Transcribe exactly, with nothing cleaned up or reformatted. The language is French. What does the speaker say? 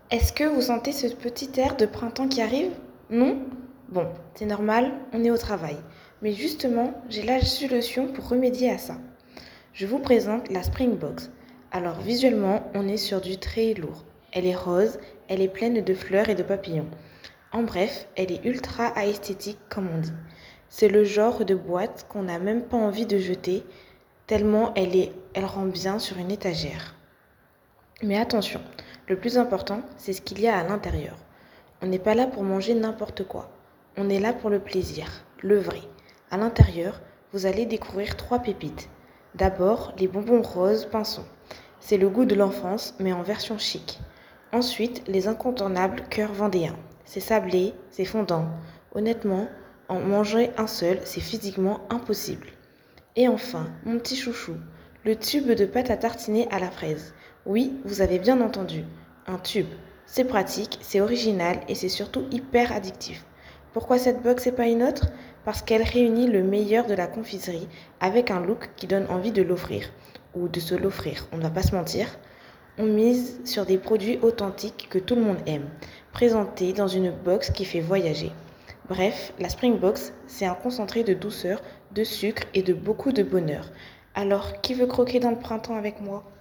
Est-ce que vous sentez ce petit air de printemps qui arrive? Non? Bon, c'est normal, on est au travail. Mais justement, j'ai la solution pour remédier à ça. Je vous présente la Springbox. Alors visuellement, on est sur du très lourd. Elle est rose, elle est pleine de fleurs et de papillons. En bref, elle est ultra esthétique comme on dit. C'est le genre de boîte qu'on n'a même pas envie de jeter, tellement elle est, elle rend bien sur une étagère. Mais attention, le plus important, c'est ce qu'il y a à l'intérieur. On n'est pas là pour manger n'importe quoi. On est là pour le plaisir, le vrai. À l'intérieur, vous allez découvrir trois pépites. D'abord, les bonbons roses pinson. C'est le goût de l'enfance, mais en version chic. Ensuite, les incontournables cœurs vendéens. C'est sablé, c'est fondant. Honnêtement, en manger un seul, c'est physiquement impossible. Et enfin, mon petit chouchou, le tube de pâte à tartiner à la fraise. Oui, vous avez bien entendu, un tube. C'est pratique, c'est original et c'est surtout hyper addictif. Pourquoi cette box et pas une autre? Parce qu'elle réunit le meilleur de la confiserie avec un look qui donne envie de l'offrir. Ou de se l'offrir, on ne va pas se mentir. On mise sur des produits authentiques que tout le monde aime, présentés dans une box qui fait voyager. Bref, la Springbox, c'est un concentré de douceur, de sucre et de beaucoup de bonheur. Alors, qui veut croquer dans le printemps avec moi?